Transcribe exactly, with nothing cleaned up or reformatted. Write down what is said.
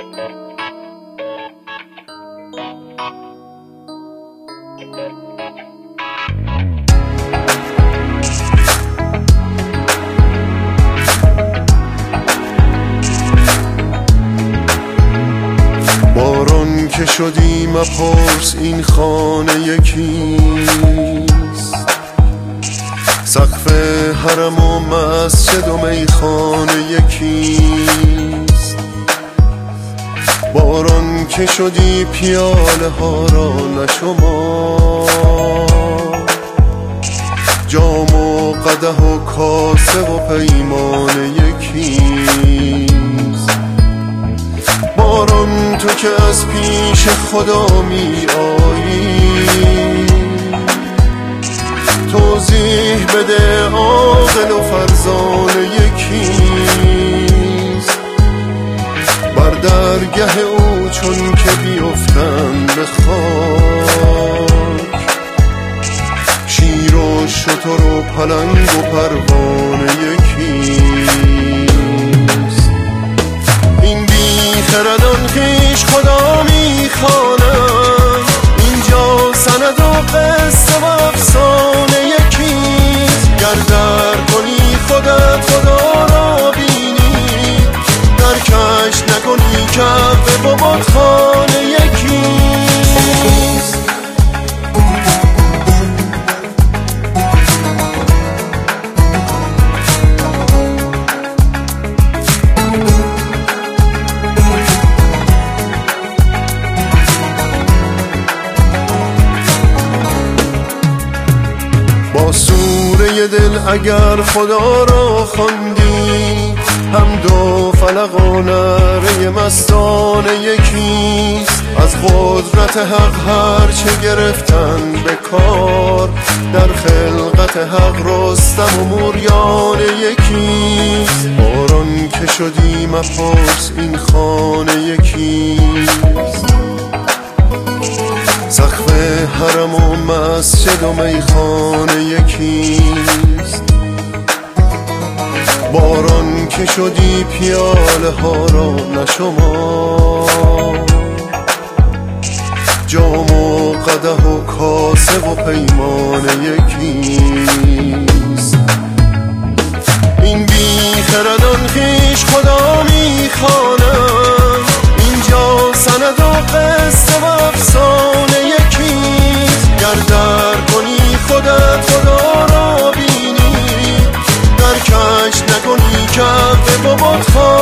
باران که شدی مپرس این خانه یکیست، سقف حرم و مسجد و میخانه یکیست. باران که شدی پیاله ها را نشمار، جام و قدح و کاسه و پیمانه یکیست. باران تو که از پیش خدا می آیی، توضیح بده عاقل و فرزانه یکیست. بر درگه او چون که بیفتن به خاک، شیر و شتر و پلنگ و پروانه یکیست. این بیخردان خویش خدا میخوانند، اینجا سند و قصه و افسانه یکیست. گر در کنی خودت خدا را بینی، درکش نکنی کعبه و بتخانه یکیست. با سوره دل اگر خدا را خواندی، حمد و فلق و نعره مستانه یکیست. از قدرت حق هر چه گرفتن به کار، در خلقت حق رستم و موریانه یکیست. باران که شدی مپرس این خانه یکیست، سقف حرم و مسجد و میخانه یکیست. باران که شدی پیاله ها را نشمار، جام و قدح و کاسه و پیمانه یکیست. این بیخردان خویش خدا میخوانند، اینجا سند و قصه و افسانه یکیست. گر در کنی خودت خدا را بینی، درکش نکنی کعبه و بتخانه